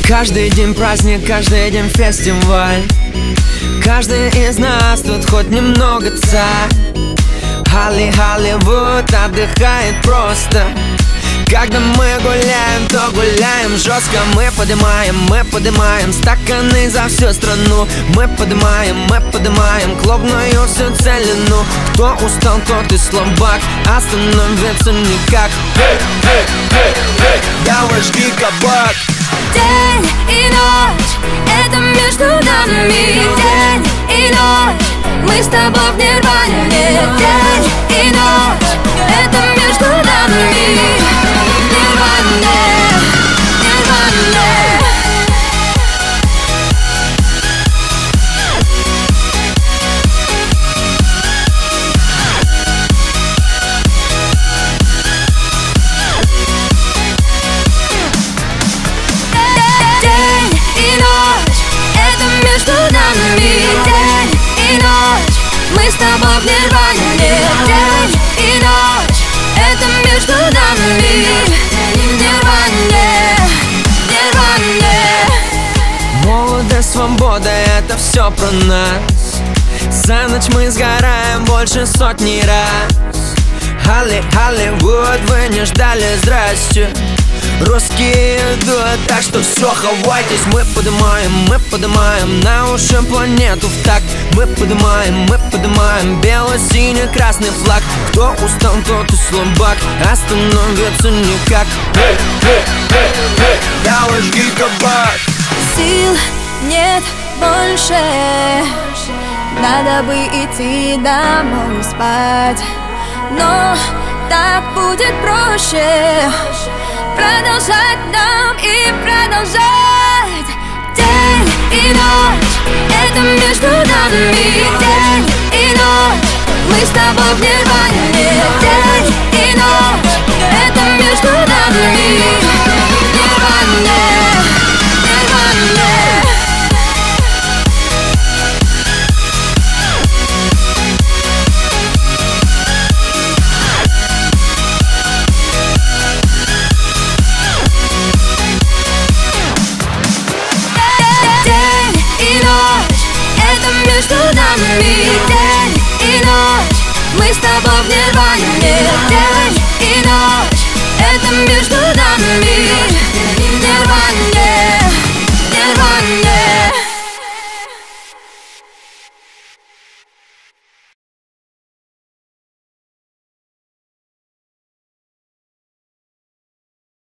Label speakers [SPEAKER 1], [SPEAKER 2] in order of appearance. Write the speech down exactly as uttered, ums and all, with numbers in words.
[SPEAKER 1] Каждый день праздник, каждый день фестиваль. Каждый из нас тут хоть немного царь. Холли, Холливуд отдыхает просто. Когда мы гуляем, то гуляем жестко. Мы поднимаем, мы поднимаем стаканы за всю страну. Мы поднимаем, мы поднимаем клубную всю целину. Кто устал, тот и слабак, остановиться никак. Эй, эй, эй, эй, давай жги кабак.
[SPEAKER 2] День и ночь, это между нами. День и ночь, мы с тобой в нирване. День и ночь, это между нами. Мы с тобой в нирване. День и ночь, это между нами. Нирване, нирване.
[SPEAKER 1] Молодость, свобода, это все про нас. За ночь мы сгораем больше сотни раз. Холли, Холливуд, вы не ждали, здрасте. Русские идут, так что все, хавайтесь. Мы поднимаем, мы поднимаем на уши планету в такт. Мы поднимаем, мы поднимаем бело-синий-красный флаг. Кто устал, тот и слабак, остановиться никак. Эй, эй, эй, эй, давай жги кабак.
[SPEAKER 2] Сил нет больше, надо бы идти домой спать. Но так будет проще продолжать нам и продолжать. День и ночь, это между нами. День и ночь, мы с тобой в нирване. День и ночь, это между нами. Нирване, нирване. Между нами. День и ночь, мы с тобой в нирване. День и ночь, это между нами.